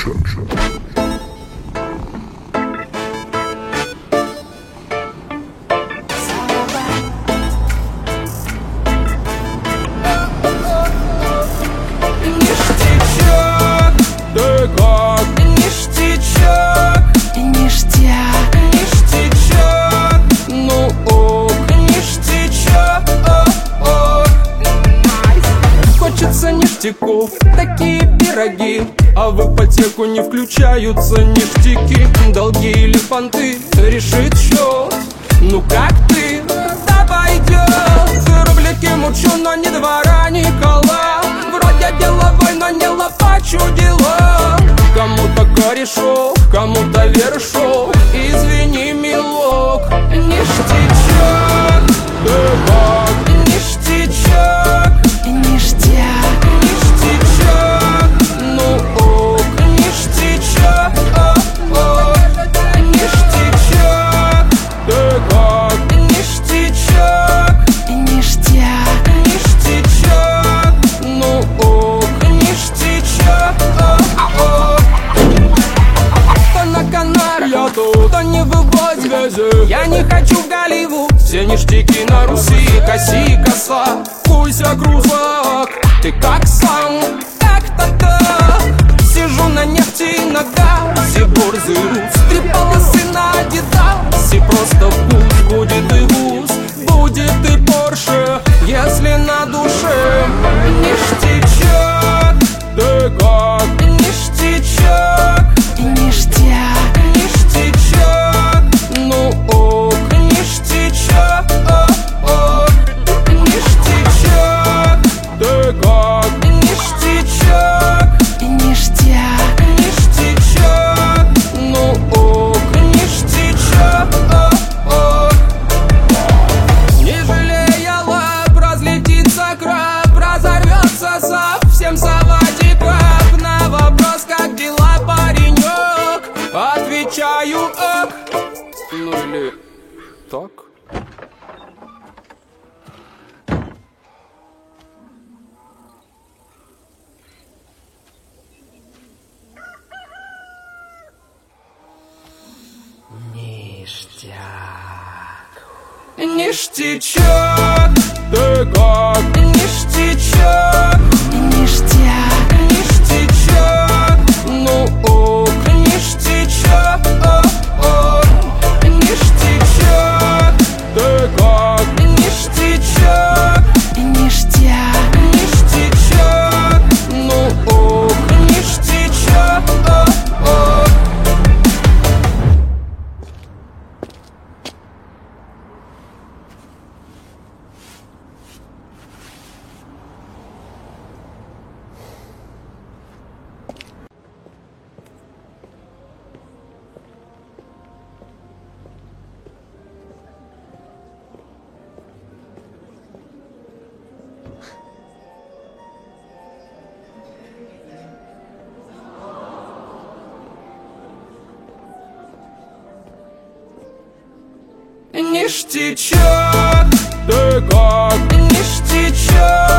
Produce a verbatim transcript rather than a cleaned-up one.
Такие пироги, а в ипотеку не включаются ништяки. Долги или фанты, решит счет. Ну как ты? Да пойдет. Рубляки мучу, но ни двора, ни кола. Вроде деловой, но не лопачу дела. Кому-то корешок, кому-то вершок. Извини, милок, ништячок. Ты как? Ништячок. Ништяк. Ну ок, ништячок, о, о, ништячок. Ты как? Ништячок. Ништяк. Ништячок. Ну ок, ништячок, о, о. То на Канарах, я тут, то не выводь газет. Я не хочу в Голливуд. Все ништяки на Руси, коси, коса, куйся, крузак. Ты как сам? Сижу на нефти, на газе, борзый рус. Три полосы на Адидасе. Просто пусть будет и вуз, будет и Порше, если на душе. Ништячок. Ты как? Ништячок. Ништяк. Ништячок. Ну ок, ништячок, о, о. Ништячок. Ты как? Ништячок. Ништяк. Ништячок. Ну ок, ништячок, о, о. Не жалея лап, разлетится краб, разорвется совсем салатик краб. На вопрос, как дела, паренек, отвечаю ок. Ну или так. Ништяк. Ништячок. Ты как? Ништячок. Ништяк. Ништячок. Ну ок, ништячок, о, о. Ништячок. Ты как? Ништячок. Ништяк. Ништячок. Ну ок, ништячок, о, о. Ништячок. Ты как? Ништячок.